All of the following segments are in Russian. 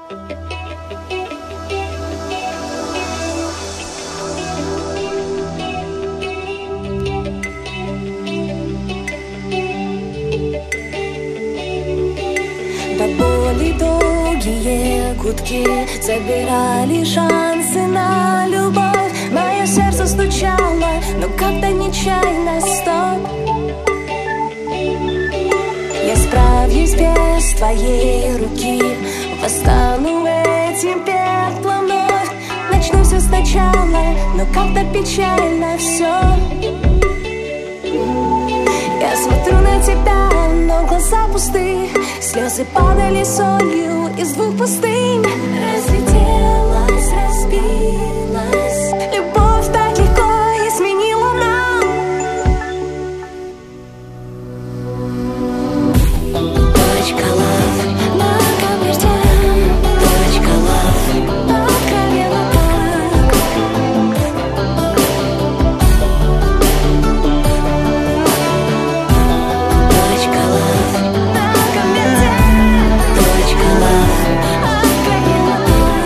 До боли долгие гудки забирали шансы на любовь. Мое сердце стучало, но как-то нечаянно стоп. Я справлюсь без твоей руки, восстану этим пеплом вновь. Начну все сначала, но как-то печально все. Я смотрю на тебя, но глаза пусты. Слезы падали солью из двух пустынь. Разлетелась, разбилась. Любовь так легко изменила нам. Точка лав на конверте. Точка лав откровенно так. Точка лав на конверте. Точка лав откровенно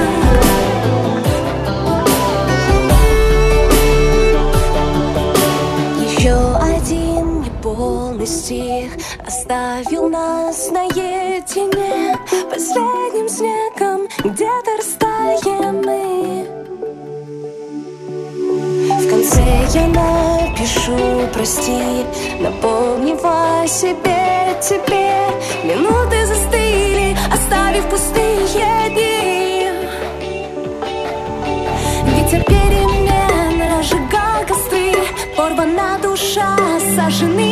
так. Еще один неполный стих оставил нас наедине. Последним снегом где-то растаем мы. В конце я напишу прости, напомнив о себе тебе. Минуты застыли, оставив пустые дни. Ветер перемен разжигал костры. Порвана душа, сожжены